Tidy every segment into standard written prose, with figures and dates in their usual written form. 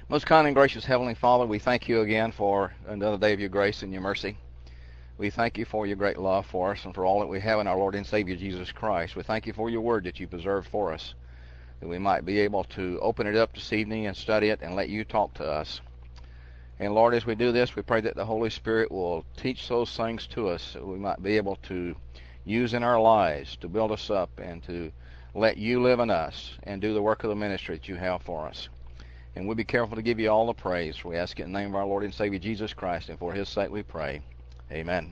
Most kind and gracious Heavenly Father, we thank you again for another day of your grace and your mercy. We thank you for your great love for us and for all that we have in our Lord and Savior Jesus Christ. We thank you for your word that you preserved for us, that we might be able to open it up this evening and study it and let you talk to us. And Lord, as we do this, we pray that the Holy Spirit will teach those things to us that we might be able to use in our lives to build us up and to let you live in us and do the work of the ministry that you have for us. And we'll be careful to give you all the praise. We ask it in the name of our Lord and Savior Jesus Christ, and for his sake we pray. Amen.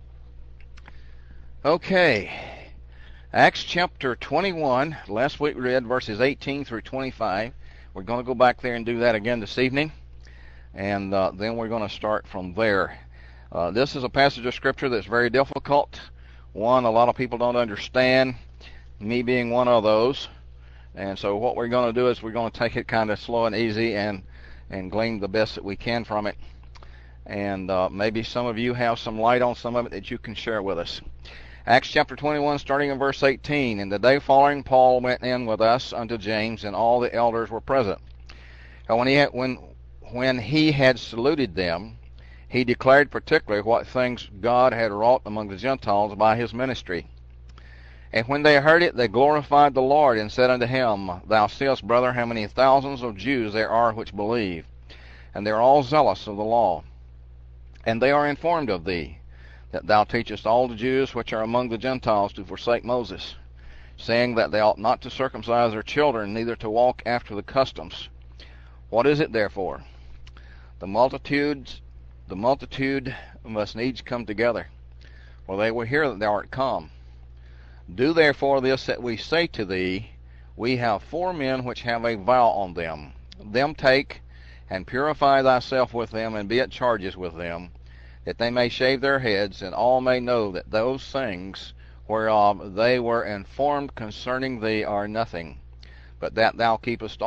Okay. Acts chapter 21. Last week we read verses 18 through 25. We're going to go back there and do that again this evening. And then we're going to start from there. This is a passage of Scripture that's very difficult. One, a lot of people don't understand, me being one of those. And so what we're going to do is we're going to take it kind of slow and easy and glean the best that we can from it. And maybe some of you have some light on some of it that you can share with us. Acts chapter 21, starting in verse 18. And the day following, Paul went in with us unto James, and all the elders were present. And when he had saluted them, he declared particularly what things God had wrought among the Gentiles by his ministry. And when they heard it, they glorified the Lord, and said unto him, Thou seest, brother, how many thousands of Jews there are which believe, and they are all zealous of the law. And they are informed of thee, that thou teachest all the Jews which are among the Gentiles to forsake Moses, saying that they ought not to circumcise their children, neither to walk after the customs. What is it therefore? The multitude must needs come together, for they will hear that thou art come. Do therefore this that we say to thee. We have 4 men which have a vow on them. Them take, and purify thyself with them, and be at charges with them, that they may shave their heads, and all may know that those things whereof they were informed concerning thee are nothing, but that thou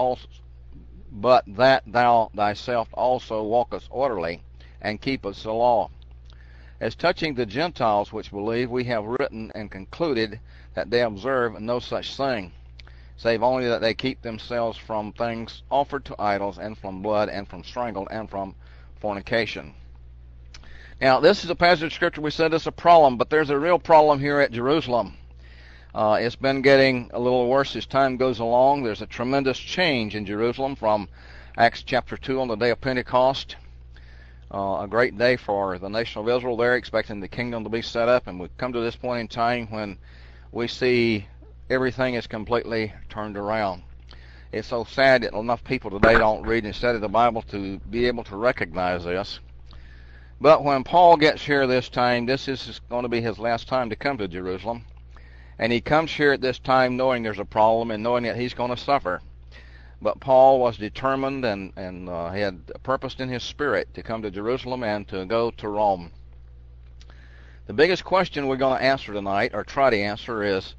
thyself also walkest orderly, and keepest the law. As touching the Gentiles which believe, we have written and concluded that they observe no such thing, save only that they keep themselves from things offered to idols, and from blood, and from strangled, and from fornication. Now, this is a passage of Scripture. We said it's a problem, but there's a real problem here at Jerusalem. It's been getting a little worse as time goes along. There's a tremendous change in Jerusalem from Acts chapter 2 on the day of Pentecost. A great day for the nation of Israel there, expecting the kingdom to be set up. And we've come to this point in time when we see everything is completely turned around. It's so sad that enough people today don't read and study the Bible to be able to recognize this. But when Paul gets here this time, this is going to be his last time to come to Jerusalem. And he comes here at this time knowing there's a problem and knowing that he's going to suffer. But Paul was determined and he had purposed in his spirit to come to Jerusalem and to go to Rome. The biggest question we're going to answer tonight, or try to answer, is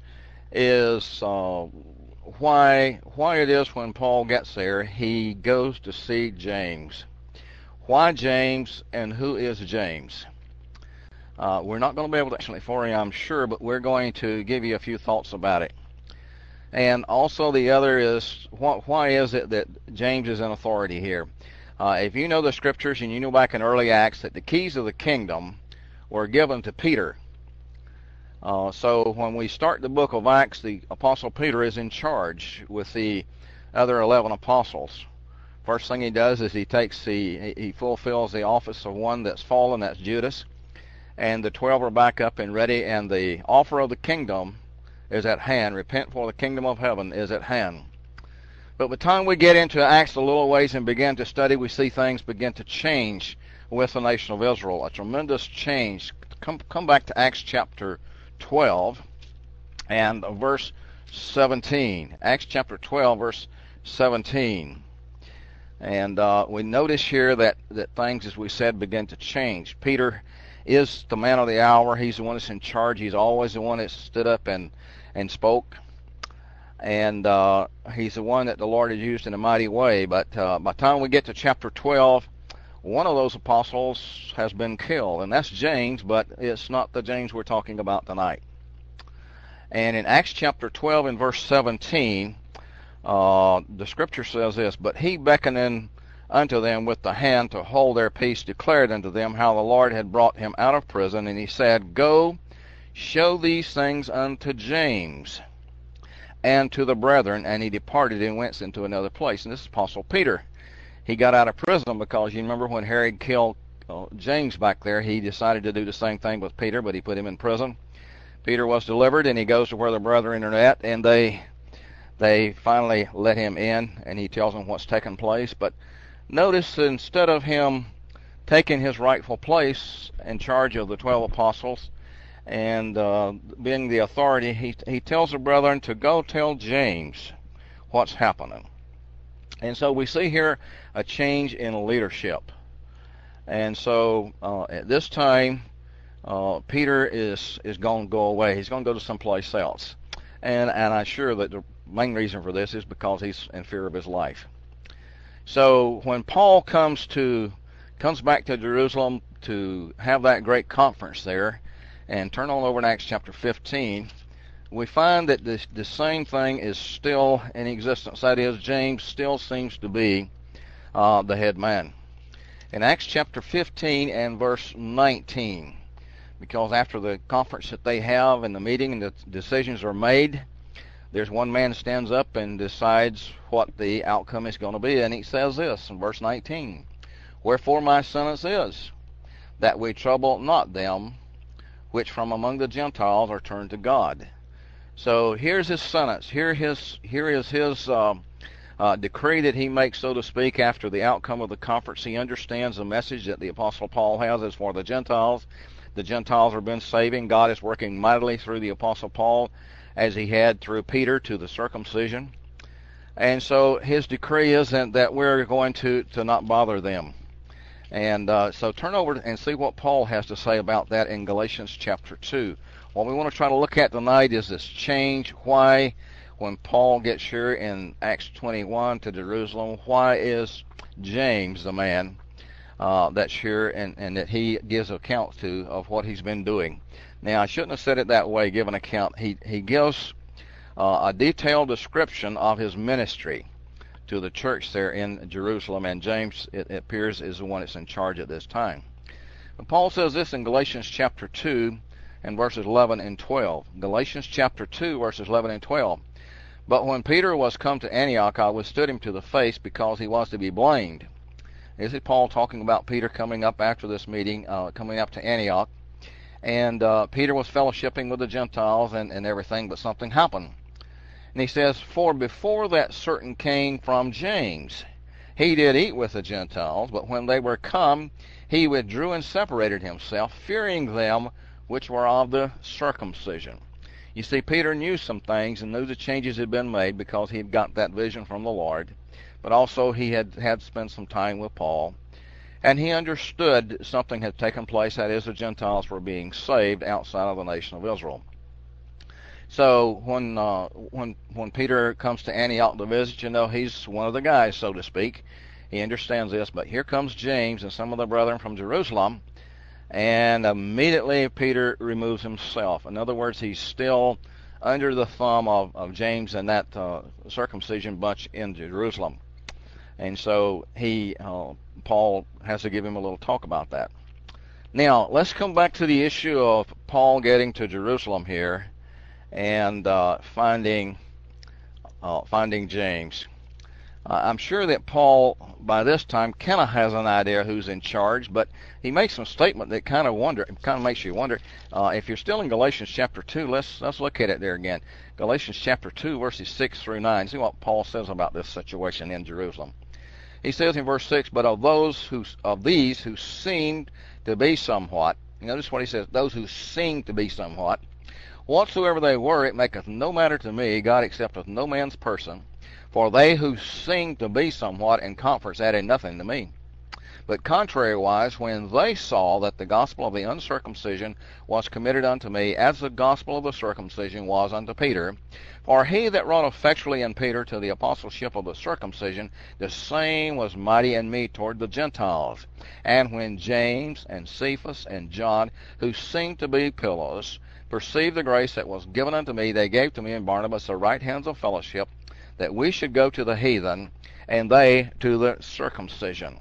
why it is when Paul gets there he goes to see James. Why James, and who is James? We're not going to be able to actually for you, I'm sure, but we're going to give you a few thoughts about it. And also the other is, why is it that James is in authority here? If you know the Scriptures and you know back in early Acts that the keys of the kingdom were given to Peter. So when we start the book of Acts, the Apostle Peter is in charge with the other 11 apostles. First thing he does is he fulfills the office of one that's fallen, that's Judas. And the 12 are back up and ready, and the offer of the kingdom is at hand. Repent, for the kingdom of heaven is at hand. But by the time we get into Acts a little ways and begin to study, we see things begin to change with the nation of Israel. A tremendous change. Come back to Acts chapter 12 and verse 17. Acts chapter 12, verse 17. And we notice here that things, as we said, begin to change. Peter is the man of the hour. He's the one that's in charge. He's always the one that stood up and spoke. And he's the one that the Lord has used in a mighty way. But by the time we get to chapter 12, one of those apostles has been killed. And that's James, but it's not the James we're talking about tonight. And in Acts chapter 12 and verse 17, the Scripture says this, But he beckoning unto them with the hand to hold their peace, declared unto them how the Lord had brought him out of prison. And he said, Go, show these things unto James and to the brethren. And he departed and went into another place. And this is Apostle Peter. He got out of prison because you remember when Herod killed James back there, he decided to do the same thing with Peter, but he put him in prison. Peter was delivered, and he goes to where the brethren are at, and they finally let him in, and he tells them what's taken place. But notice, instead of him taking his rightful place in charge of the 12 apostles and being the authority, he tells the brethren to go tell James what's happening. And so we see here a change in leadership. And so at this time, Peter is going to go away. He's going to go to someplace else. And I'm sure that the main reason for this is because he's in fear of his life. So when Paul comes back to Jerusalem to have that great conference there, and turn on over to Acts chapter 15, we find that the same thing is still in existence. That is, James still seems to be the head man. In Acts chapter 15 and verse 19, because after the conference that they have and the meeting and the decisions are made, there's one man stands up and decides what the outcome is going to be, and he says this in verse 19, Wherefore my sentence is, that we trouble not them which from among the Gentiles are turned to God. So here's his sentence. Here is his decree that he makes, so to speak, after the outcome of the conference. He understands the message that the Apostle Paul has as for the Gentiles. The Gentiles have been saving. God is working mightily through the Apostle Paul, as he had through Peter to the circumcision. And so his decree is that we're going to not bother them. And so turn over and see what Paul has to say about that in Galatians chapter 2. What we want to try to look at tonight is this change. Why, when Paul gets here in Acts 21 to Jerusalem, why is James the man that's here and that he gives account to of what he's been doing? Now, I shouldn't have said it that way, give an account. He gives a detailed description of his ministry to the church there in Jerusalem, and James, it appears, is the one that's in charge at this time. But Paul says this in Galatians chapter 2 and verses 11 and 12. Galatians chapter 2, verses 11 and 12. But when Peter was come to Antioch, I withstood him to the face, because he was to be blamed. This is Paul talking about Peter coming up after this meeting, coming up to Antioch. And Peter was fellowshipping with the Gentiles and everything, but something happened. And he says, For before that certain came from James, he did eat with the Gentiles, but when they were come, he withdrew and separated himself, fearing them which were of the circumcision. You see, Peter knew some things and knew the changes had been made because he had got that vision from the Lord. But also he had spent some time with Paul. And he understood something had taken place, that is, the Gentiles were being saved outside of the nation of Israel. So when Peter comes to Antioch to visit, he's one of the guys, so to speak. He understands this. But here comes James and some of the brethren from Jerusalem, and immediately Peter removes himself. In other words, he's still under the thumb of James and that circumcision bunch in Jerusalem. And so Paul has to give him a little talk about that. Now, let's come back to the issue of Paul getting to Jerusalem here and finding James. I'm sure that Paul, by this time, kind of has an idea who's in charge, but he makes some statement that kind of makes you wonder. If you're still in Galatians chapter 2, let's look at it there again. Galatians chapter 2, verses 6 through 9. See what Paul says about this situation in Jerusalem. He says in verse 6, But of these who seemed to be somewhat, notice what he says, those who seemed to be somewhat, whatsoever they were, it maketh no matter to me, God accepteth no man's person. For they who seemed to be somewhat in conference added nothing to me. But contrariwise, when they saw that the gospel of the uncircumcision was committed unto me, as the gospel of the circumcision was unto Peter, for he that wrought effectually in Peter to the apostleship of the circumcision, the same was mighty in me toward the Gentiles. And when James and Cephas and John, who seemed to be pillars, perceived the grace that was given unto me, they gave to me and Barnabas the right hands of fellowship, that we should go to the heathen, and they to the circumcision.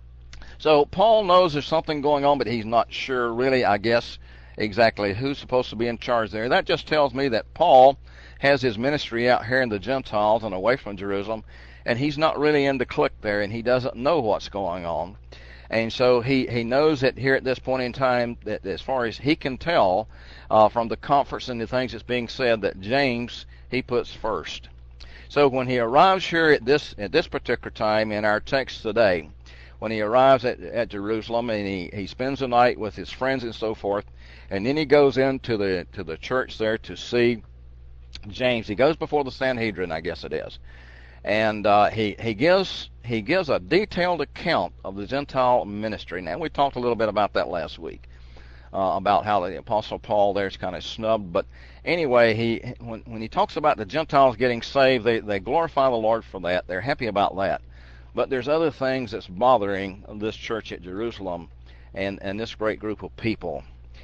So Paul knows there's something going on, but he's not sure really, I guess, exactly who's supposed to be in charge there. That just tells me that Paul has his ministry out here in the Gentiles and away from Jerusalem, and he's not really in the clique there, and he doesn't know what's going on. And so he knows that here at this point in time, that as far as he can tell from the conference and the things that's being said, that James he puts first. So when he arrives here at this particular time in our text today, when he arrives at Jerusalem and he spends the night with his friends and so forth, and then he goes into the church there to see James. He goes before the Sanhedrin, I guess it is, and he gives a detailed account of the Gentile ministry. Now we talked a little bit about that last week, about how the Apostle Paul there's kind of snubbed, but anyway, when he talks about the Gentiles getting saved, they glorify the Lord for that. They're happy about that. But there's other things that's bothering this church at Jerusalem and this great group of people.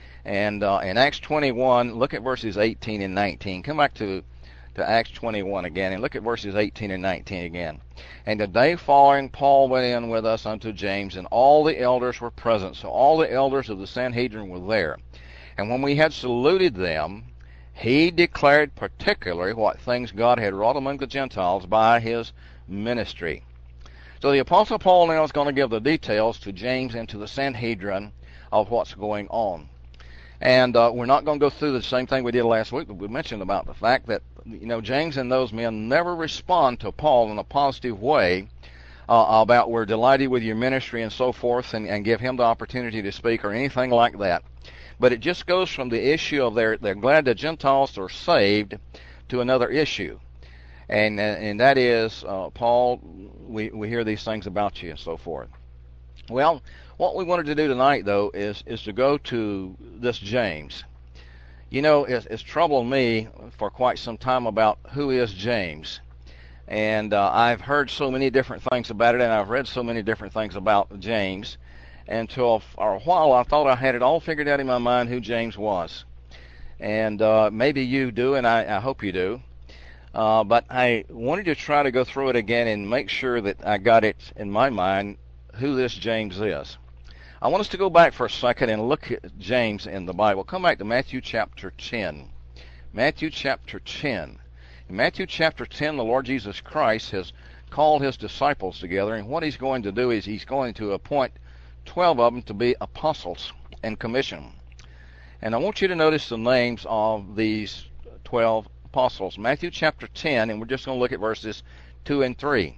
And in Acts 21, look at verses 18 and 19. Come back to Acts 21 again, and look at verses 18 and 19 again. And the day following, Paul went in with us unto James, and all the elders were present. So all the elders of the Sanhedrin were there. And when we had saluted them, he declared particularly what things God had wrought among the Gentiles by his ministry. So the Apostle Paul now is going to give the details to James and to the Sanhedrin of what's going on. And we're not going to go through the same thing we did last week, but we mentioned about the fact that, James and those men never respond to Paul in a positive way about we're delighted with your ministry and so forth, and give him the opportunity to speak or anything like that. But it just goes from the issue of they're glad the Gentiles are saved to another issue. And that is, Paul, we hear these things about you and so forth. Well, what we wanted to do tonight, though, is to go to this James. It's troubled me for quite some time about who is James. And I've heard so many different things about it, and I've read so many different things about James. Until for a while, I thought I had it all figured out in my mind who James was. And maybe you do, and I hope you do. But I wanted to try to go through it again and make sure that I got it in my mind who this James is. I want us to go back for a second and look at James in the Bible. Come back to Matthew chapter 10. Matthew chapter 10. In Matthew chapter 10, the Lord Jesus Christ has called his disciples together, and what he's going to do is he's going to appoint 12 of them to be apostles and commission. And I want you to notice the names of these 12 apostles. Matthew chapter 10, and we're just going to look at verses 2 and 3.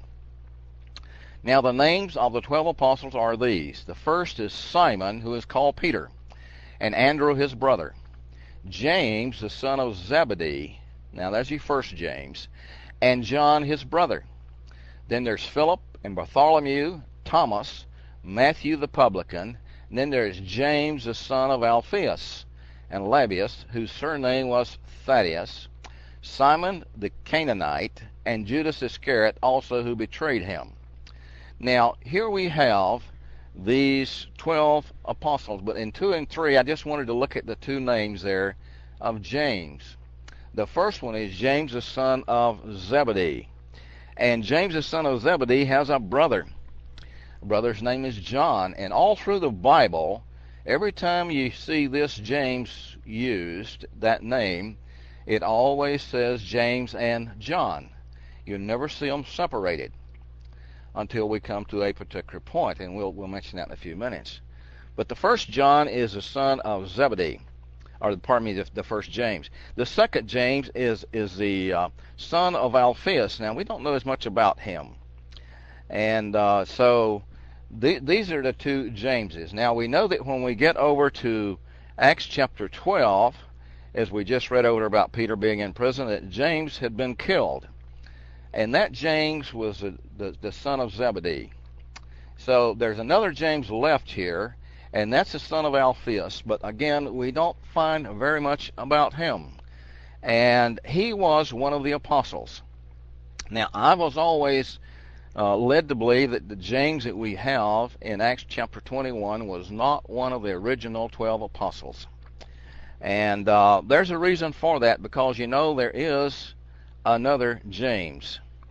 Now the names of the 12 apostles are these. The first is Simon, who is called Peter, and Andrew his brother, James the son of Zebedee, now that's your first James, and John his brother. Then there's Philip and Bartholomew, Thomas, Matthew the publican, and then there's James the son of Alphaeus, and Lebbaeus, whose surname was Thaddeus, Simon the Canaanite, and Judas Iscariot also, who betrayed him. Now, here we have these 12 apostles, but in 2 and 3, I just wanted to look at the two names there of James. The first one is James the son of Zebedee. And James the son of Zebedee has a brother. The brother's name is John. And all through the Bible, every time you see this James used, that name, it always says James and John. You never see them separated until we come to a particular point, and we'll mention that in a few minutes. But the first John is the son of Zebedee, or pardon me, the first James. The second James is the son of Alphaeus. Now, we don't know as much about him. And so these are the two Jameses. Now, we know that when we get over to Acts chapter 12, as we just read over about Peter being in prison, that James had been killed. And that James was the son of Zebedee. So there's another James left here, and that's the son of Alphaeus. But again, we don't find very much about him. And he was one of the apostles. Now, I was always led to believe that the James that we have in Acts chapter 21 was not one of the original 12 apostles. And there's a reason for that, because there is another James.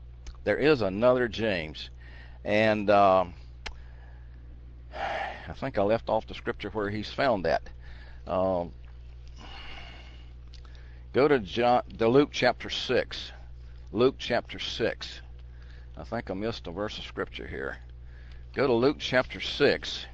There is another James. And I think I left off the scripture where he's found that. Go to Luke chapter 6. Luke chapter 6. I think I missed a verse of scripture here. Go to Luke chapter 6.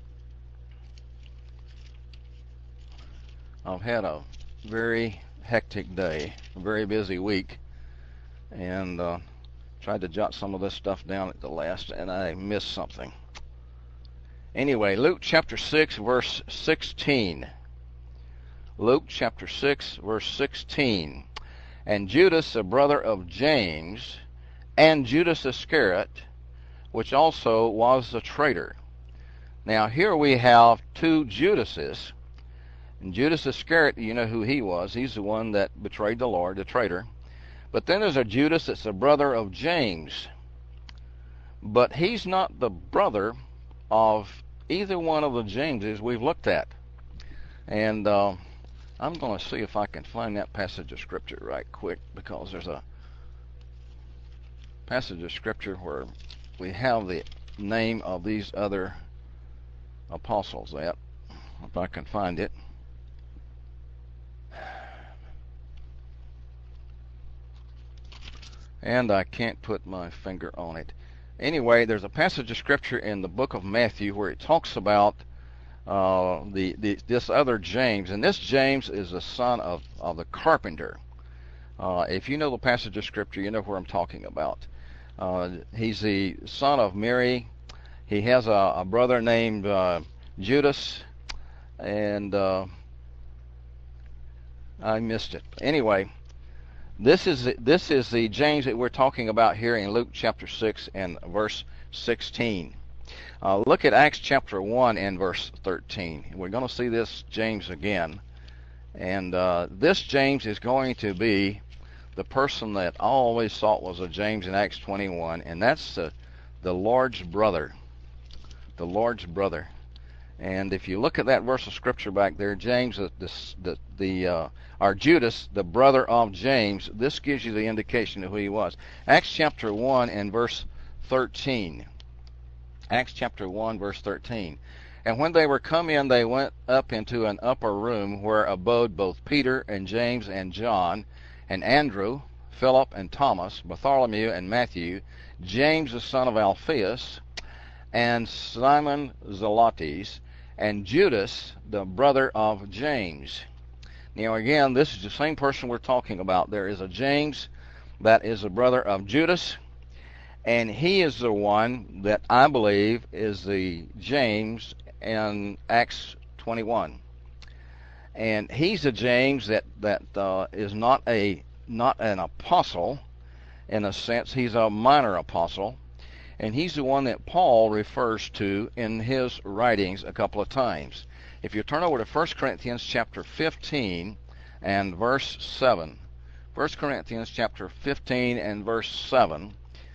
I've had a very hectic day, a very busy week, and tried to jot some of this stuff down at the last, and I missed something. Anyway, Luke chapter 6, verse 16. Luke chapter 6, verse 16. And Judas, a brother of James, and Judas Iscariot, which also was the traitor. Now here we have two Judases. And Judas Iscariot, you know who he was. He's the one that betrayed the Lord, the traitor. But then there's a Judas that's the brother of James. But he's not the brother of either one of the Jameses we've looked at. And I'm going to see if I can find that passage of Scripture right quick, because there's a passage of Scripture where we have the name of these other apostles at, if I can find it. And I can't put my finger on it. Anyway, there's a passage of Scripture in the book of Matthew where it talks about this other James, and this James is the son of the carpenter. If you know the passage of Scripture, you know where I'm talking about. He's the son of Mary. He has a brother named Judas, and I missed it. Anyway, this is the James that we're talking about here in Luke chapter 6 and verse 16. Look at Acts chapter 1 and verse 13. We're going to see this James again. And this James is going to be the person that I always thought was a James in Acts 21, and that's the Lord's brother. The Lord's brother. And if you look at that verse of Scripture back there, James, or Judas, the brother of James, this gives you the indication of who he was. Acts chapter 1 and verse 13. Acts chapter 1, verse 13. And when they were come in, they went up into an upper room where abode both Peter and James and John and Andrew, Philip and Thomas, Bartholomew and Matthew, James the son of Alphaeus, and Simon Zelotes, and Judas, the brother of James. Now again, this is the same person we're talking about. There is a James that is the brother of Judas, and he is the one that I believe is the James in Acts 21. And he's a James that is not an apostle in a sense. He's a minor apostle. And he's the one that Paul refers to in his writings a couple of times. If you turn over to 1 Corinthians chapter 15 and verse 7. 1 Corinthians chapter 15 and verse 7.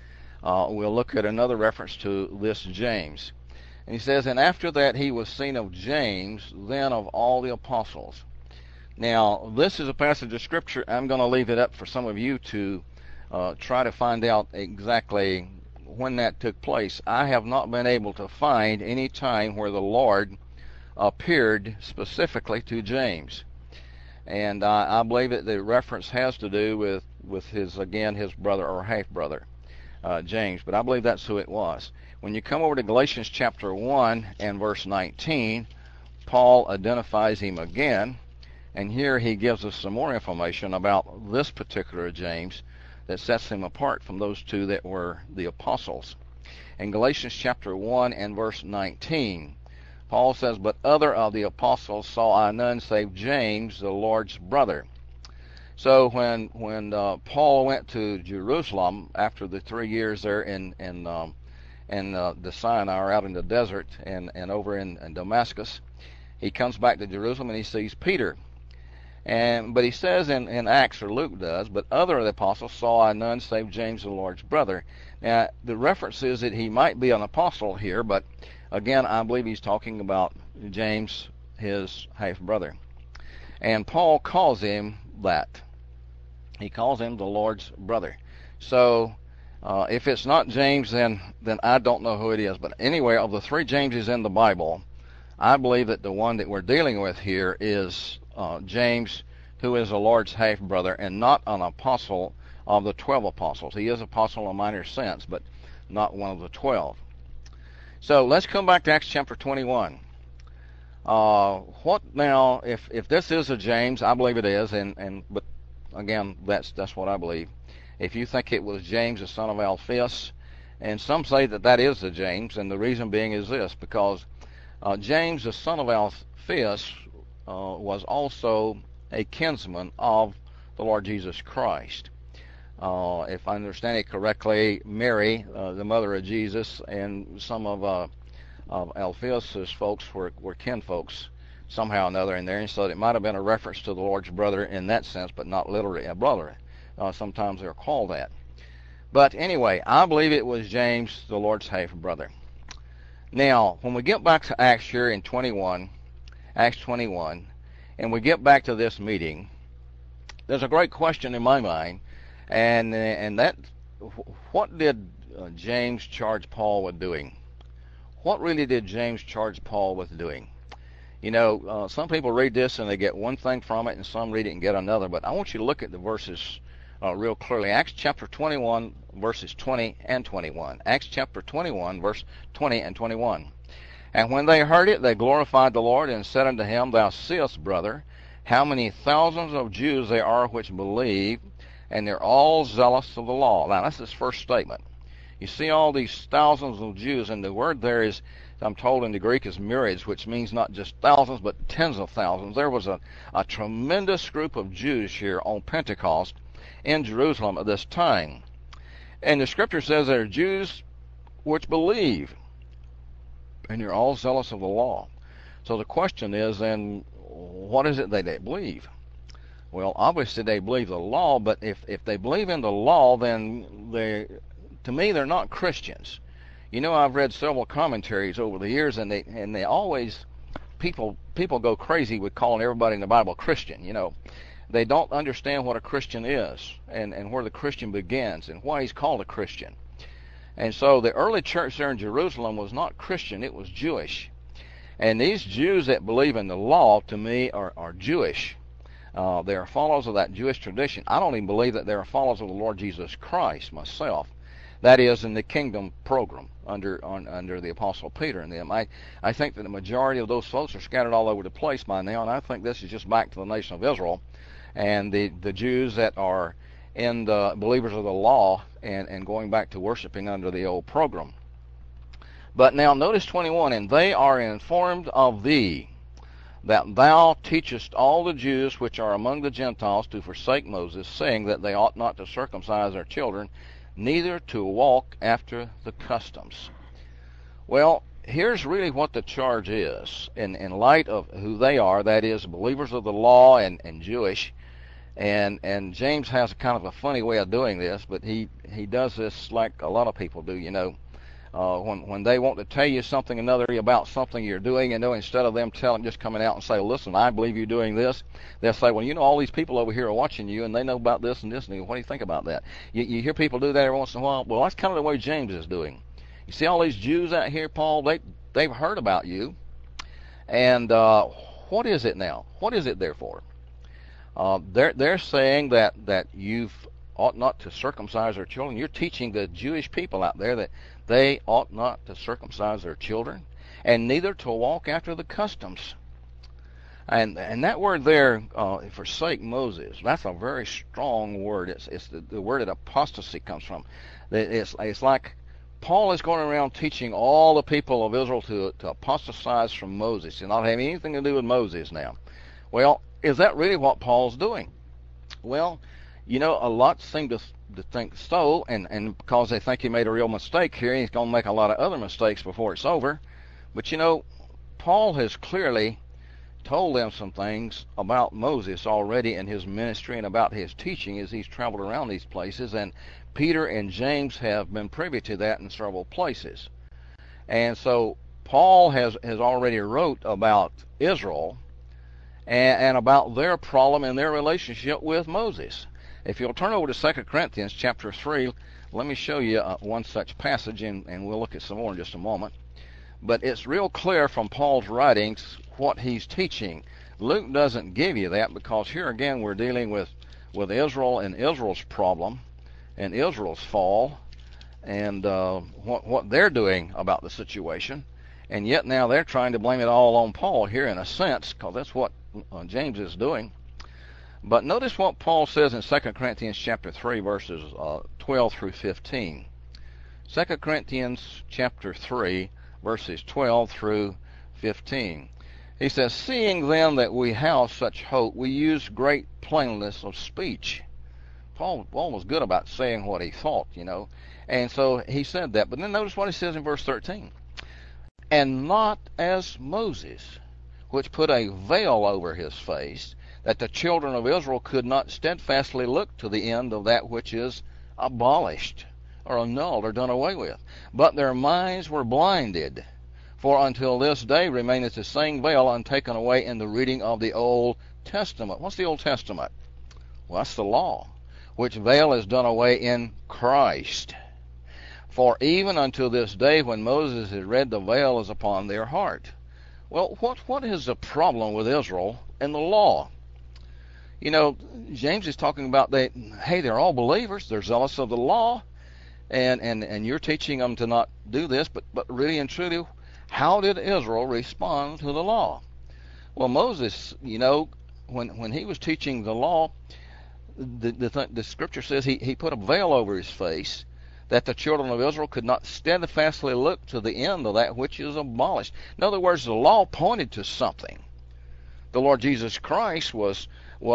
We'll look at another reference to this James. And he says, and after that he was seen of James, then of all the apostles. Now, this is a passage of Scripture. I'm going to leave it up for some of you to try to find out exactly when that took place. I have not been able to find any time where the Lord appeared specifically to James. And I believe that the reference has to do with his brother or half-brother, James. But I believe that's who it was. When you come over to Galatians chapter 1 and verse 19, Paul identifies him again. And here he gives us some more information about this particular James that sets him apart from those two that were the apostles. In Galatians chapter 1 and verse 19, Paul says, but other of the apostles saw I none save James, the Lord's brother. So when Paul went to Jerusalem after the 3 years there in the Sinai, or out in the desert and over in Damascus, he comes back to Jerusalem and he sees Peter. But he says in Acts, or Luke does, but other of the apostles saw I none save James the Lord's brother. Now, the reference is that he might be an apostle here, but again, I believe he's talking about James, his half-brother. And Paul calls him that. He calls him the Lord's brother. So If it's not James, then I don't know who it is. But anyway, of the three Jameses in the Bible, I believe that the one that we're dealing with here is James, who is the Lord's half-brother and not an apostle of the 12 apostles. He is apostle in a minor sense, but not one of the 12. So let's come back to Acts chapter 21. What now? If this is a James, I believe it is, but again, that's what I believe. If you think it was James, the son of Alphaeus, and some say that is the James, and the reason being is this, because James, the son of Alphaeus, was also a kinsman of the Lord Jesus Christ. If I understand it correctly, Mary, the mother of Jesus, and some of Alphaeus' folks were kinfolks somehow or another in there, and so it might have been a reference to the Lord's brother in that sense, but not literally a brother. Sometimes they're called that. But anyway, I believe it was James, the Lord's half-brother. Now, when we get back to Acts here in Acts 21, and we get back to this meeting, there's a great question in my mind, and that, what did James charge Paul with doing? What really did James charge Paul with doing? You know, some people read this and they get one thing from it, and some read it and get another, but I want you to look at the verses real clearly. Acts chapter 21, verses 20 and 21. Acts chapter 21, verse 20 and 21. And when they heard it, they glorified the Lord and said unto him, Thou seest, brother, how many thousands of Jews there are which believe, and they're all zealous of the law. Now, that's his first statement. You see all these thousands of Jews, and the word there is, I'm told in the Greek, is myriads, which means not just thousands, but tens of thousands. There was a tremendous group of Jews here on Pentecost in Jerusalem at this time. And the scripture says there are Jews which believe, and you're all zealous of the law. So the question is then, what is it that they believe? Well, obviously they believe the law, but if they believe in the law, then to me, they're not Christians. You know, I've read several commentaries over the years, and they always, people go crazy with calling everybody in the Bible Christian. You know, they don't understand what a Christian is, and where the Christian begins, and why he's called a Christian. And so the early church there in Jerusalem was not Christian, it was Jewish. And these Jews that believe in the law, to me, are Jewish. They are followers of that Jewish tradition. I don't even believe that they are followers of the Lord Jesus Christ myself. That is, in the kingdom program under the Apostle Peter and them. I think that the majority of those folks are scattered all over the place by now, and I think this is just back to the nation of Israel and the Jews that are in the believers of the law and going back to worshiping under the old program. But now notice 21, and they are informed of thee, that thou teachest all the Jews which are among the Gentiles to forsake Moses, saying that they ought not to circumcise their children, neither to walk after the customs. Well, here's really what the charge is in light of who they are, that is, believers of the law and Jewish. And James has kind of a funny way of doing this, but he does this like a lot of people do, you know. When they want to tell you something another about something you're doing, you know, instead of them just coming out and say, listen, I believe you're doing this, they'll say, well, you know, all these people over here are watching you, and they know about this and this, and what do you think about that? You hear people do that every once in a while. Well, that's kind of the way James is doing. You see all these Jews out here, Paul, they've heard about you, and what is it now? What is it there for? They're saying that you've ought not to circumcise their children. You're teaching the Jewish people out there that they ought not to circumcise their children, and neither to walk after the customs. And that word there, forsake Moses, that's a very strong word. It's the word that apostasy comes from. It's like Paul is going around teaching all the people of Israel to apostatize from Moses and not have anything to do with Moses now. Well, is that really what Paul's doing? Well, you know, a lot seem to think so, and because they think he made a real mistake here, he's going to make a lot of other mistakes before it's over. But, you know, Paul has clearly told them some things about Moses already in his ministry and about his teaching as he's traveled around these places, and Peter and James have been privy to that in several places. And so Paul has already wrote about Israel and about their problem and their relationship with Moses. If you'll turn over to 2 Corinthians chapter 3, Let me show you one such passage, and we'll look at some more in just a moment. But it's real clear from Paul's writings what he's teaching. Luke doesn't give you that, because here again we're dealing with Israel and Israel's problem and Israel's fall, and what they're doing about the situation. And yet now they're trying to blame it all on Paul here, in a sense, because that's what James is doing. But notice what Paul says in 2 Corinthians chapter 3, verses 12 through 15. 2 Corinthians chapter 3, verses 12 through 15. He says, "Seeing then that we have such hope, we use great plainness of speech." Paul was good about saying what he thought, And so he said that. But then notice what he says in verse 13. "And not as Moses, which put a veil over his face, that the children of Israel could not steadfastly look to the end of that which is abolished, or annulled, or done away with. But their minds were blinded. For until this day remaineth the same veil untaken away in the reading of the Old Testament." What's the Old Testament? Well, that's the law, which veil is done away in Christ. "For even until this day when Moses had read, the veil is upon their heart." Well, what is the problem with Israel and the law? James is talking about they're all believers, they're zealous of the law, and you're teaching them to not do this, but really and truly, how did Israel respond to the law? Well, Moses, when he was teaching the law, the scripture says he put a veil over his face, that the children of Israel could not steadfastly look to the end of that which is abolished. In other words, the law pointed to something. The Lord Jesus Christ was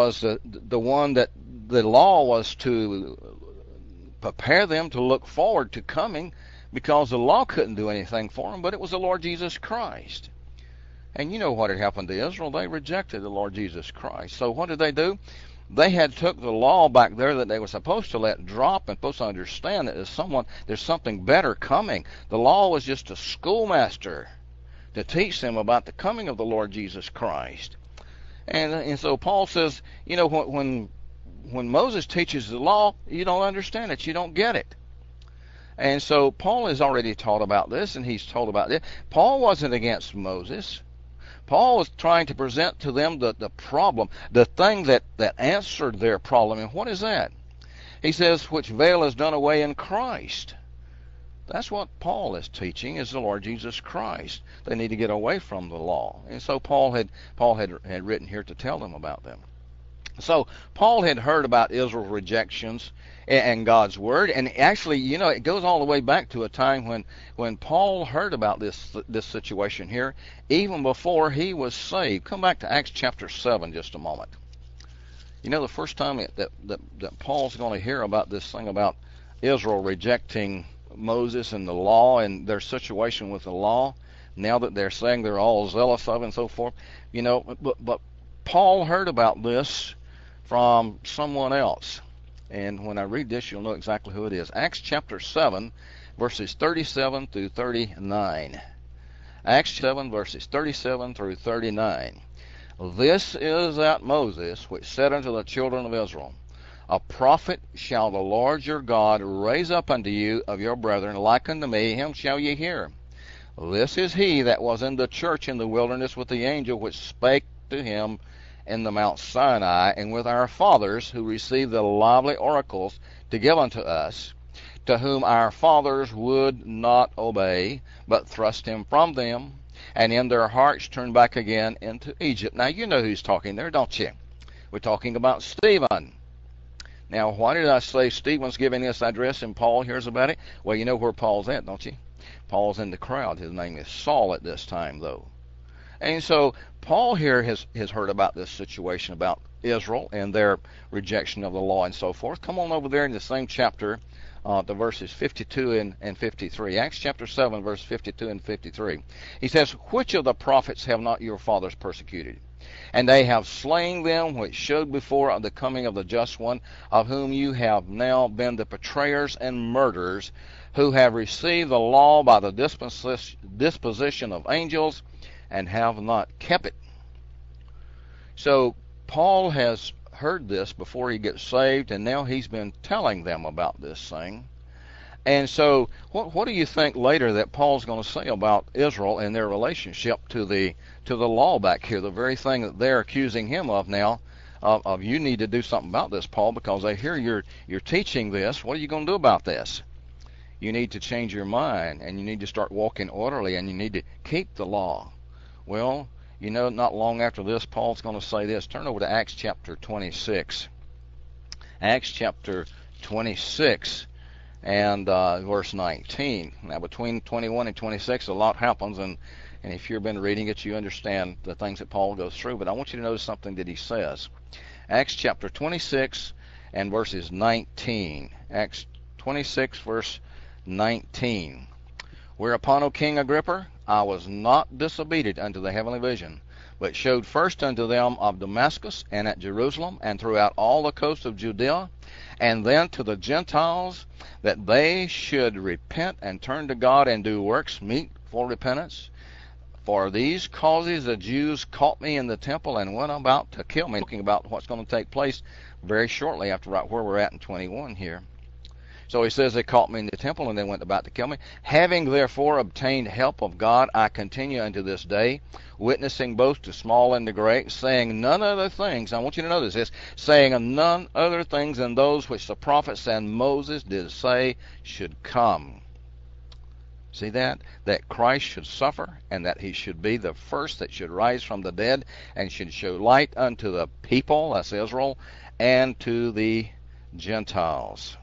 the one that the law was to prepare them to look forward to coming, because the law couldn't do anything for them, but it was the Lord Jesus Christ. And you know what had happened to Israel. They rejected the Lord Jesus Christ. So what did they do? They had took the law back there that they were supposed to let drop, and supposed to understand that there's something better coming. The law was just a schoolmaster to teach them about the coming of the Lord Jesus Christ. And so Paul says, when Moses teaches the law, you don't understand it, you don't get it. And so Paul has already taught about this, and he's told about this. Paul wasn't against Moses. Paul was trying to present to them the problem, the thing that answered their problem. And what is that? He says, which veil is done away in Christ. That's what Paul is teaching, is the Lord Jesus Christ. They need to get away from the law. And so Paul had written here to tell them about them. So Paul had heard about Israel's rejections and God's word, and actually, it goes all the way back to a time when Paul heard about this situation here, even before he was saved. Come back to Acts chapter 7 just a moment. The first time that Paul's going to hear about this thing about Israel rejecting Moses and the law and their situation with the law, now that they're saying they're all zealous of it and so forth, but Paul heard about this from someone else. And when I read this, you'll know exactly who it is. Acts chapter 7, verses 37 through 39. Acts 7, verses 37 through 39. "This is that Moses which said unto the children of Israel, A prophet shall the Lord your God raise up unto you of your brethren, like unto me, him shall ye hear. This is he that was in the church in the wilderness with the angel which spake to him in the Mount Sinai, and with our fathers, who received the lively oracles to give unto us, to whom our fathers would not obey, but thrust him from them, and in their hearts turned back again into Egypt." Now you know who's talking there, don't you? We're talking about Stephen. Now, why did I say Stephen's giving this address and Paul hears about it? Well, you know where Paul's at, don't you? Paul's in the crowd. His name is Saul at this time, though. And so Paul here has heard about this situation about Israel and their rejection of the law and so forth. Come on over there in the same chapter, to verses 52 and 53. Acts chapter 7, verse 52 and 53. He says, "Which of the prophets have not your fathers persecuted? And they have slain them which showed before of the coming of the just one, of whom you have now been the betrayers and murderers, who have received the law by the disposition of angels, and have not kept it." So Paul has heard this before he gets saved, and now he's been telling them about this thing. And so, what do you think later that Paul's going to say about Israel and their relationship to the law back here? The very thing that they're accusing him of now, of you need to do something about this, Paul, because I hear you're teaching this. What are you going to do about this? You need to change your mind, and you need to start walking orderly, and you need to keep the law. Well, not long after this, Paul's going to say this. Turn over to Acts chapter 26. Acts chapter 26 and verse 19. Now, between 21 and 26, a lot happens, and if you've been reading it, you understand the things that Paul goes through. But I want you to notice something that he says. Acts chapter 26 and verses 19. Acts 26, verse 19. Whereupon, O King Agrippa, I was not disobedient unto the heavenly vision, but showed first unto them of Damascus and at Jerusalem and throughout all the coast of Judea, and then to the Gentiles, that they should repent and turn to God and do works meet for repentance. For these causes the Jews caught me in the temple and went about to kill me. Talking about what's going to take place very shortly after right where we're at in 21 here. So he says they caught me in the temple and they went about to kill me. Having therefore obtained help of God, I continue unto this day, witnessing both to small and to great, saying none other things. I want you to notice this, saying none other things than those which the prophets and Moses did say should come. See that? That Christ should suffer, and that he should be the first that should rise from the dead, and should show light unto the people, that's Israel, and to the Gentiles.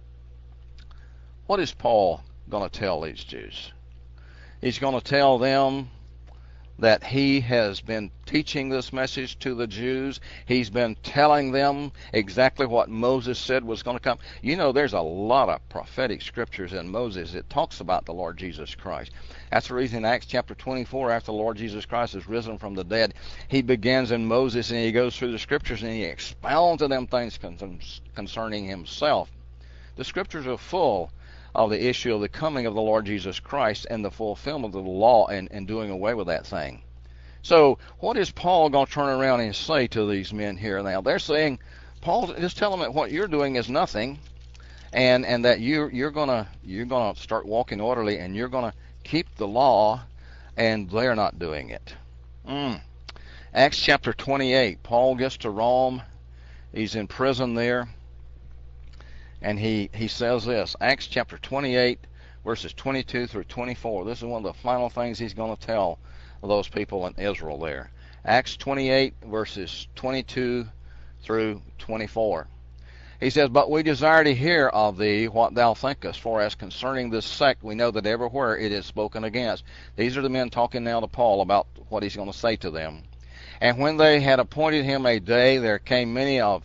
What is Paul going to tell these Jews? He's going to tell them that he has been teaching this message to the Jews. He's been telling them exactly what Moses said was going to come. There's a lot of prophetic scriptures in Moses that talks about the Lord Jesus Christ. That's the reason in Acts chapter 24, after the Lord Jesus Christ is risen from the dead, he begins in Moses and he goes through the scriptures and he expounds to them things concerning himself. The scriptures are full of the issue of the coming of the Lord Jesus Christ and the fulfillment of the law and doing away with that thing. So what is Paul going to turn around and say to these men here now? They're saying, Paul, just tell them that what you're doing is nothing, and that you're gonna start walking orderly and you're gonna keep the law, and they're not doing it. Acts chapter 28. Paul gets to Rome. He's in prison there. And he says this, Acts chapter 28, verses 22 through 24. This is one of the final things he's going to tell those people in Israel there. Acts 28, verses 22 through 24. He says, But we desire to hear of thee what thou thinkest, for as concerning this sect we know that everywhere it is spoken against. These are the men talking now to Paul about what he's going to say to them. And when they had appointed him a day, there came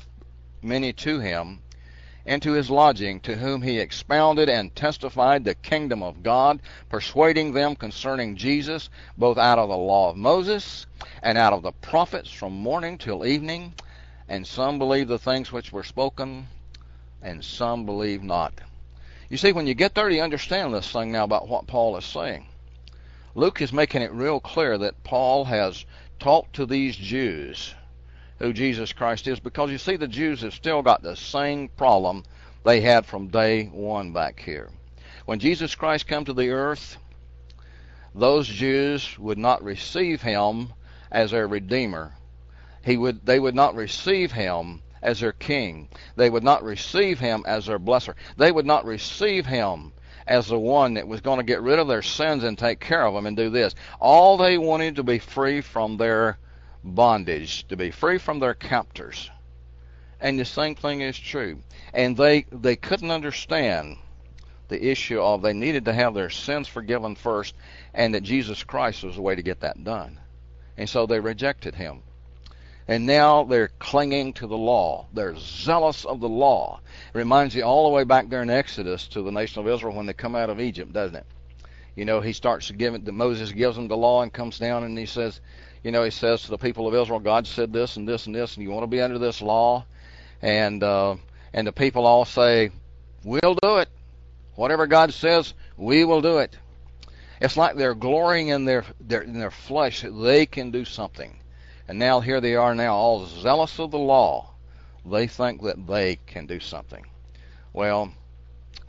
many to him, into his lodging, to whom he expounded and testified the kingdom of God, persuading them concerning Jesus, both out of the law of Moses and out of the prophets from morning till evening. And some believed the things which were spoken, and some believed not. You see, when you get there, you understand this thing now about what Paul is saying. Luke is making it real clear that Paul has taught to these Jews who Jesus Christ is, because you see the Jews have still got the same problem they had from day one back here. When Jesus Christ came to the earth, those Jews would not receive him as their Redeemer. They would not receive him as their King. They would not receive him as their blesser. They would not receive him as the one that was going to get rid of their sins and take care of them and do this. All they wanted to be free from their bondage, to be free from their captors. And the same thing is true. And they couldn't understand the issue of they needed to have their sins forgiven first, and that Jesus Christ was the way to get that done. And so they rejected him. And now they're clinging to the law. They're zealous of the law. It reminds you all the way back there in Exodus to the nation of Israel when they come out of Egypt, doesn't it? He starts Moses gives them the law and comes down and he says, he says to the people of Israel, God said this and this and this, and you want to be under this law? And the people all say, we'll do it. Whatever God says, we will do it. It's like they're glorying in their flesh that they can do something. And now here they are now, all zealous of the law. They think that they can do something. Well,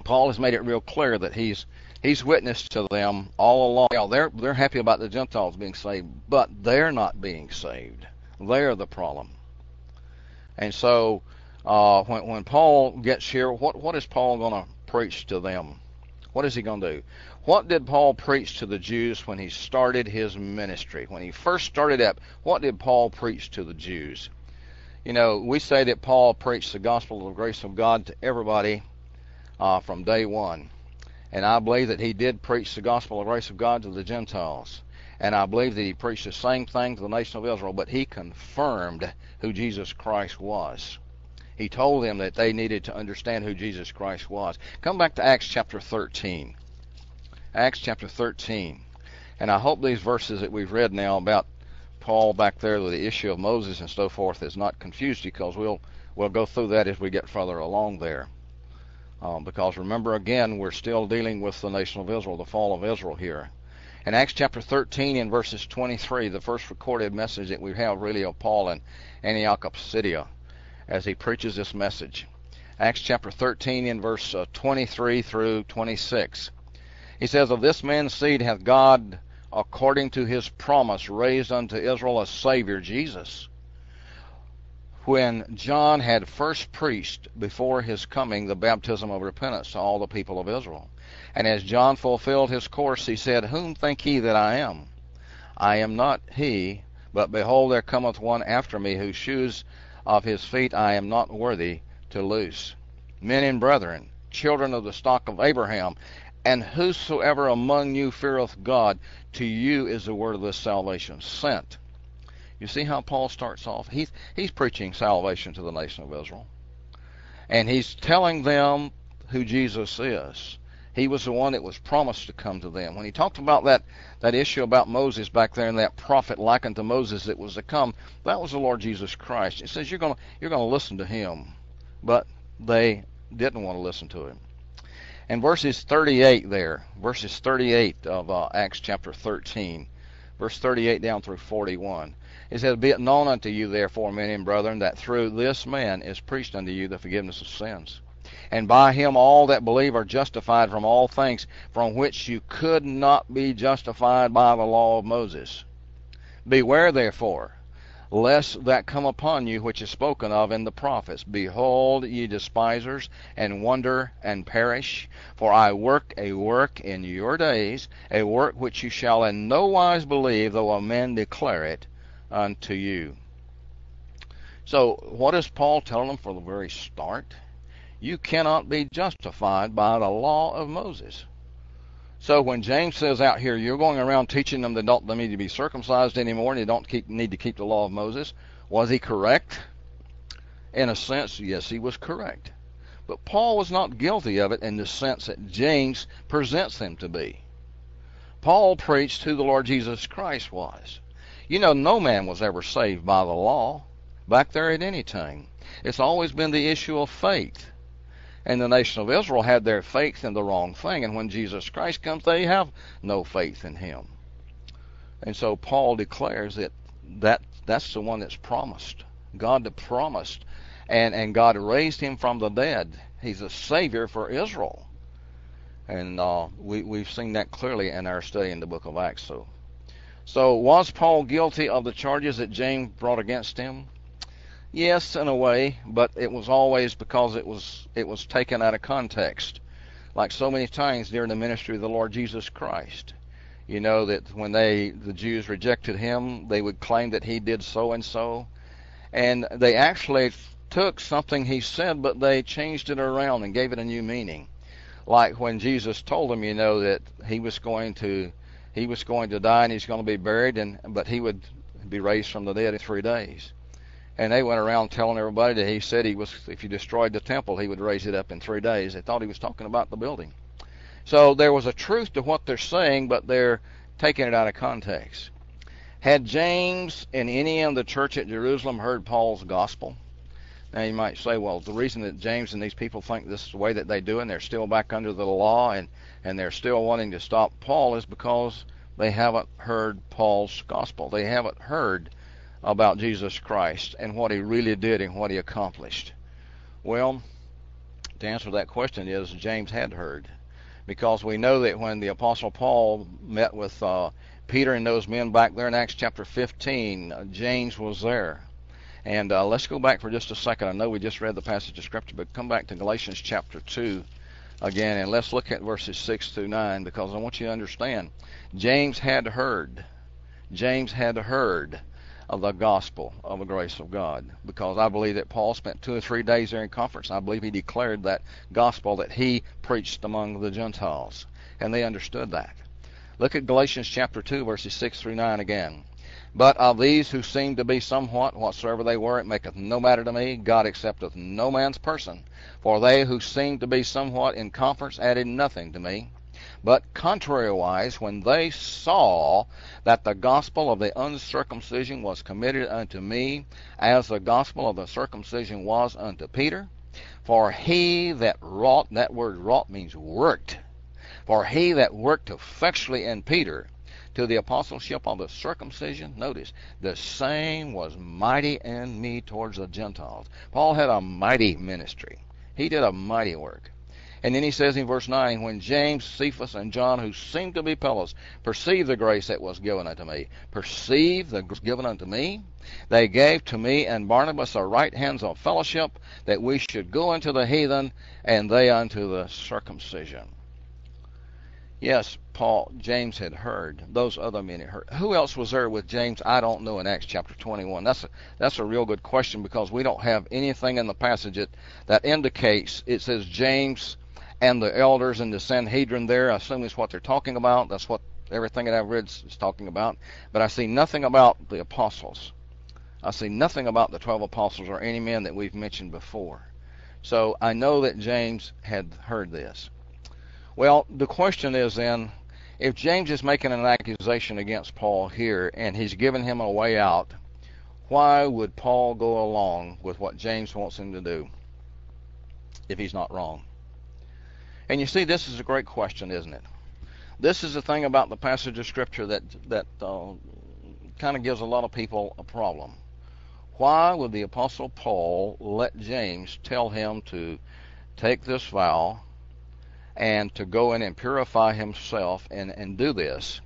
Paul has made it real clear that he's witnessed to them all along. Yeah, they're happy about the Gentiles being saved, but they're not being saved. They're the problem. And so when Paul gets here, what is Paul going to preach to them? What is he going to do? What did Paul preach to the Jews when he started his ministry? When he first started up, what did Paul preach to the Jews? You know, we say that Paul preached the gospel of the grace of God to everybody from day one. And I believe that he did preach the gospel of the grace of God to the Gentiles. And I believe that he preached the same thing to the nation of Israel, but he confirmed who Jesus Christ was. He told them that they needed to understand who Jesus Christ was. Come back to Acts chapter 13. Acts chapter 13. And I hope these verses that we've read now about Paul back there with the issue of Moses and so forth has not confused you, because we'll go through that as we get further along there. Because remember, again, we're still dealing with the nation of Israel, the fall of Israel here. In Acts chapter 13 in verses 23, the first recorded message that we have really of Paul in Antioch of Pisidia as he preaches this message. Acts chapter 13 in verse 23 through 26. He says, "Of this man's seed hath God, according to his promise, raised unto Israel a Savior, Jesus, when John had first preached before his coming the baptism of repentance to all the people of Israel. And as John fulfilled his course, he said, Whom think ye that I am? I am not he, but behold, there cometh one after me, whose shoes of his feet I am not worthy to loose. Men and brethren, children of the stock of Abraham, and whosoever among you feareth God, to you is the word of this salvation sent." You see how Paul starts off? He's preaching salvation to the nation of Israel. And he's telling them who Jesus is. He was the one that was promised to come to them. When he talked about that issue about Moses back there and that prophet likened to Moses that was to come, that was the Lord Jesus Christ. It says you're going to listen to him. But they didn't want to listen to him. And verses 38 of Acts chapter 13, verse 38 down through 41. It says, "Be it known unto you, therefore, men and brethren, that through this man is preached unto you the forgiveness of sins. And by him all that believe are justified from all things from which you could not be justified by the law of Moses. Beware, therefore, lest that come upon you which is spoken of in the prophets. Behold, ye despisers, and wonder, and perish. For I work a work in your days, a work which you shall in no wise believe, though a man declare it unto you." So what is Paul telling them from the very start? You cannot be justified by the law of Moses. So when James says out here, you're going around teaching them they don't need to be circumcised anymore and they don't need to keep the law of Moses, was he correct? In a sense, yes, he was correct. But Paul was not guilty of it in the sense that James presents him to be. Paul preached who the Lord Jesus Christ was. You know, no man was ever saved by the law back there at any time. It's always been the issue of faith. And the nation of Israel had their faith in the wrong thing. And when Jesus Christ comes, they have no faith in him. And so Paul declares that's the one that's promised. God promised. And God raised him from the dead. He's a Savior for Israel. And we've seen that clearly in our study in the book of Acts. So was Paul guilty of the charges that James brought against him? Yes, in a way, but it was always because it was taken out of context. Like so many times during the ministry of the Lord Jesus Christ. You know that when the Jews rejected him, they would claim that he did so and so. And they actually took something he said, but they changed it around and gave it a new meaning. Like when Jesus told them, you know, that he was going to die and he's going to be buried, but he would be raised from the dead in 3 days. And they went around telling everybody that he said if you destroyed the temple, he would raise it up in 3 days. They thought he was talking about the building. So there was a truth to what they're saying, but they're taking it out of context. Had James and any of the church at Jerusalem heard Paul's gospel? Now you might say, well, the reason that James and these people think this is the way that they do and they're still back under the law and they're still wanting to stop Paul is because they haven't heard Paul's gospel. They haven't heard about Jesus Christ and what he really did and what he accomplished. Well, to answer that question is James had heard. Because we know that when the Apostle Paul met with Peter and those men back there in Acts chapter 15, James was there. And let's go back for just a second. I know we just read the passage of Scripture, but come back to Galatians chapter 2 again, and let's look at verses 6 through 9, because I want you to understand. James had heard. James had heard of the gospel of the grace of God, because I believe that Paul spent 2 or 3 days there in conference. I believe he declared that gospel that he preached among the Gentiles, and they understood that. Look at Galatians chapter 2, verses 6 through 9 again. But of these who seem to be somewhat, whatsoever they were, it maketh no matter to me. God accepteth no man's person. For they who seemed to be somewhat in conference added nothing to me. But contrariwise, when they saw that the gospel of the uncircumcision was committed unto me, as the gospel of the circumcision was unto Peter, for he that wrought, that word wrought means worked, for he that worked effectually in Peter to the apostleship of the circumcision, notice, the same was mighty in me towards the Gentiles. Paul had a mighty ministry. He did a mighty work. And then he says in verse 9, when James, Cephas, and John, who seemed to be fellows, perceived the grace that was given unto me, they gave to me and Barnabas the right hands of fellowship, that we should go unto the heathen, and they unto the circumcision. Yes, James had heard. Those other men had heard. Who else was there with James? I don't know in Acts chapter 21. That's a real good question, because we don't have anything in the passage that indicates. It says James and the elders and the Sanhedrin there. I assume it's what they're talking about. That's what everything that I've read is talking about. But I see nothing about the apostles. I see nothing about the 12 apostles or any men that we've mentioned before. So I know that James had heard this. Well, the question is then, if James is making an accusation against Paul here and he's giving him a way out, why would Paul go along with what James wants him to do if he's not wrong? And you see, this is a great question, isn't it? This is the thing about the passage of Scripture that kind of gives a lot of people a problem. Why would the Apostle Paul let James tell him to take this vow and to go in and purify himself and do this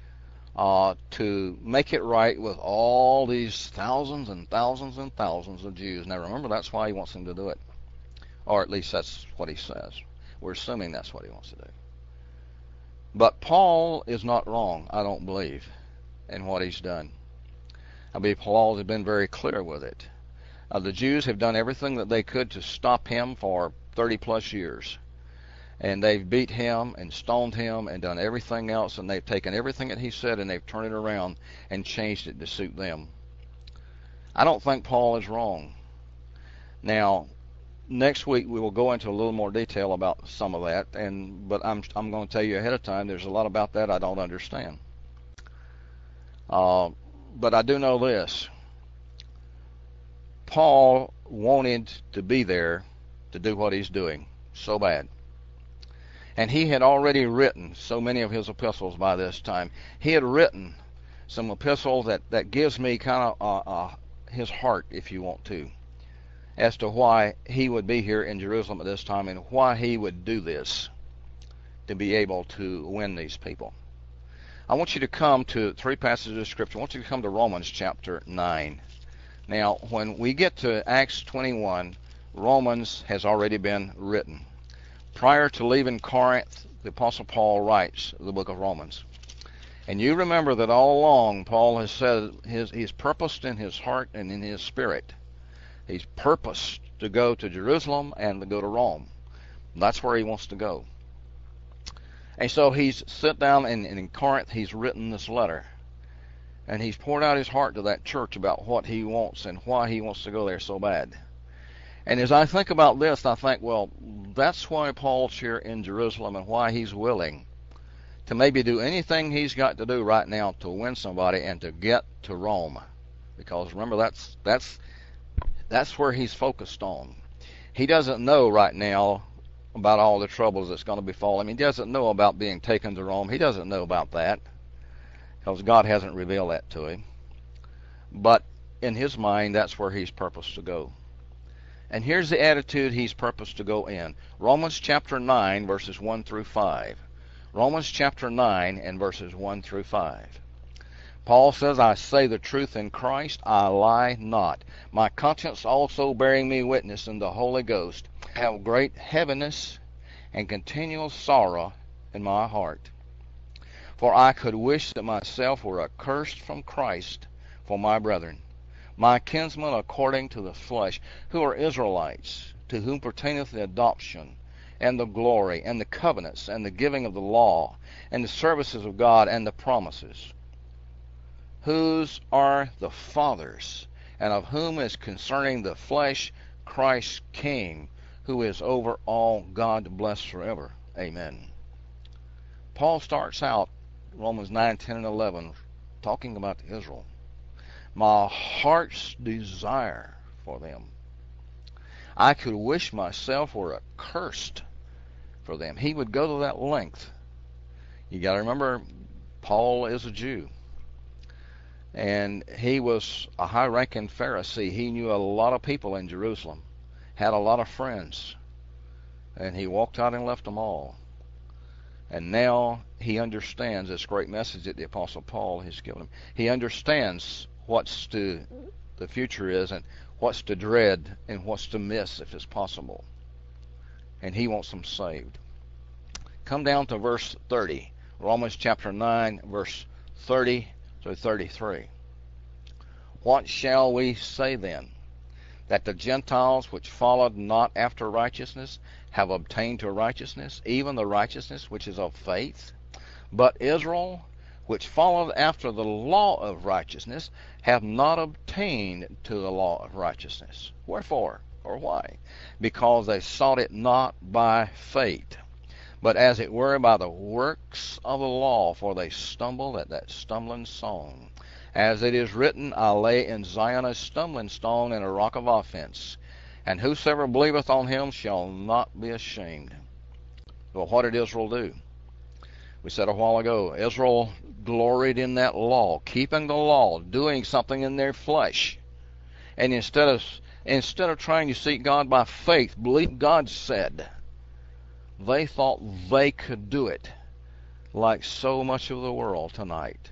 to make it right with all these thousands and thousands and thousands of Jews? Now remember, that's why he wants him to do it. Or at least that's what he says. We're assuming that's what he wants to do. But Paul is not wrong, I don't believe, in what he's done. I believe Paul has been very clear with it. The Jews have done everything that they could to stop him for 30 plus years. And they've beat him and stoned him and done everything else, and they've taken everything that he said and they've turned it around and changed it to suit them. I don't think Paul is wrong. Now, next week we will go into a little more detail about some of that, but I'm going to tell you ahead of time, there's a lot about that I don't understand. But I do know this. Paul wanted to be there to do what he's doing so bad. And he had already written so many of his epistles by this time. He had written some epistles that gives me kind of his heart, if you want to, as to why he would be here in Jerusalem at this time and why he would do this to be able to win these people. I want you to come to 3 passages of Scripture. I want you to come to Romans chapter 9. Now, when we get to Acts 21, Romans has already been written. Prior to leaving Corinth, the Apostle Paul writes the book of Romans. And you remember that all along Paul has said he's purposed in his heart and in his spirit. He's purposed to go to Jerusalem and to go to Rome. That's where he wants to go. And so he's sit down and in Corinth he's written this letter. And he's poured out his heart to that church about what he wants and why he wants to go there so bad. And as I think about this, I think, well, that's why Paul's here in Jerusalem and why he's willing to maybe do anything he's got to do right now to win somebody and to get to Rome. Because remember, that's where he's focused on. He doesn't know right now about all the troubles that's going to befall him. He doesn't know about being taken to Rome. He doesn't know about that because God hasn't revealed that to him. But in his mind, that's where he's purposed to go. And here's the attitude he's purposed to go in. Romans chapter 9, verses 1 through 5. Romans chapter 9 and verses 1 through 5. Paul says, I say the truth in Christ, I lie not. My conscience also bearing me witness in the Holy Ghost, I have great heaviness and continual sorrow in my heart. For I could wish that myself were accursed from Christ for my brethren, my kinsmen according to the flesh, who are Israelites, to whom pertaineth the adoption, and the glory, and the covenants, and the giving of the law, and the services of God, and the promises, whose are the fathers, and of whom is concerning the flesh Christ King, who is over all, God blessed forever. Amen. Paul starts out Romans 9, 10, and 11 talking about Israel. My heart's desire for them. I could wish myself were accursed for them. He would go to that length. You got to remember, Paul is a Jew. And he was a high-ranking Pharisee. He knew a lot of people in Jerusalem, had a lot of friends. And he walked out and left them all. And now he understands this great message that the Apostle Paul has given him. He understands what's the future is, and what's to dread, and what's to miss if it's possible. And he wants them saved. Come down to verse 30. Romans chapter 9, verse 30 to 33. What shall we say then? That the Gentiles which followed not after righteousness have obtained to righteousness, even the righteousness which is of faith? But Israel, which followed after the law of righteousness, have not obtained to the law of righteousness. Wherefore, or why? Because they sought it not by faith, but as it were by the works of the law, for they stumbled at that stumbling stone. As it is written, I lay in Zion a stumbling stone and a rock of offense, and whosoever believeth on him shall not be ashamed. Well, what did Israel do? We said a while ago, Israel gloried in that law, keeping the law, doing something in their flesh. And instead of trying to seek God by faith, believe God said, they thought they could do it, like so much of the world tonight.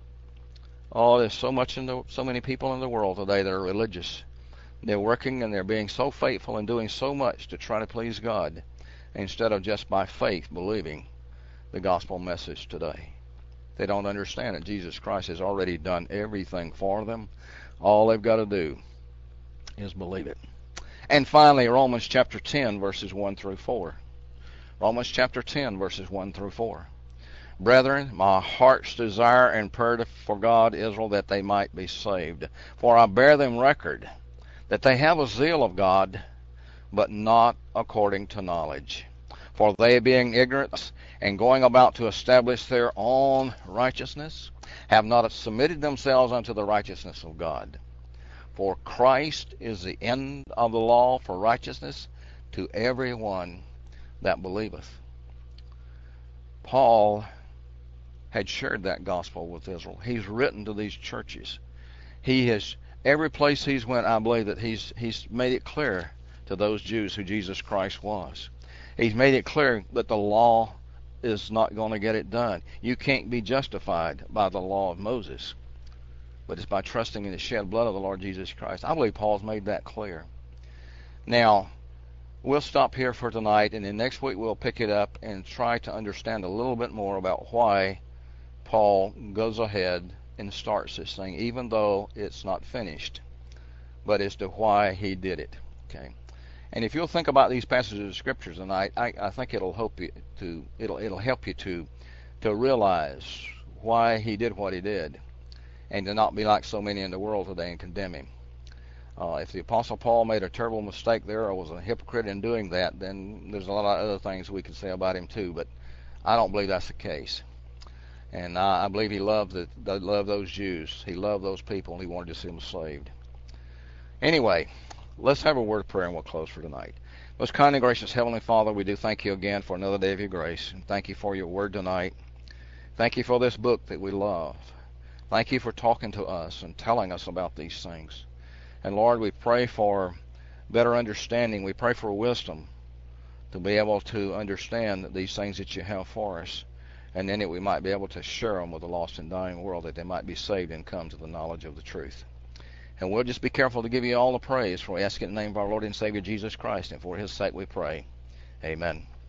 Oh, there's so many people in the world today that are religious. They're working and they're being so faithful and doing so much to try to please God, instead of just by faith believing the gospel message today. They don't understand that Jesus Christ has already done everything for them. All they've got to do is believe it. And finally, Romans chapter 10, verses 1 through 4. Romans chapter 10, verses 1 through 4. Brethren, my heart's desire and prayer for God Israel, that they might be saved. For I bear them record that they have a zeal of God, but not according to knowledge. For they, being ignorant and going about to establish their own righteousness, have not submitted themselves unto the righteousness of God. For Christ is the end of the law for righteousness to every one that believeth. Paul had shared that gospel with Israel. He's written to these churches. He has, every place he's went, I believe that he's made it clear to those Jews who Jesus Christ was. He's made it clear that the law is not going to get it done. You can't be justified by the law of Moses, but it's by trusting in the shed blood of the Lord Jesus Christ. I believe Paul's made that clear. Now, we'll stop here for tonight, and then next week we'll pick it up and try to understand a little bit more about why Paul goes ahead and starts this thing, even though it's not finished, but as to why he did it. Okay, and if you'll think about these passages of Scripture tonight, I think it'll help you to realize why he did what he did, and to not be like so many in the world today and condemn him. If the Apostle Paul made a terrible mistake there, or was a hypocrite in doing that, then there's a lot of other things we could say about him too, but I don't believe that's the case. And I believe he loved those Jews. He loved those people, and he wanted to see them saved. Anyway, let's have a word of prayer, and we'll close for tonight. Most kind and gracious Heavenly Father, we do thank you again for another day of your grace. And thank you for your word tonight. Thank you for this book that we love. Thank you for talking to us and telling us about these things. And Lord, we pray for better understanding. We pray for wisdom to be able to understand these things that you have for us, and then that we might be able to share them with the lost and dying world, that they might be saved and come to the knowledge of the truth. And we'll just be careful to give you all the praise, for we ask it in the name of our Lord and Savior Jesus Christ, and for his sake we pray. Amen.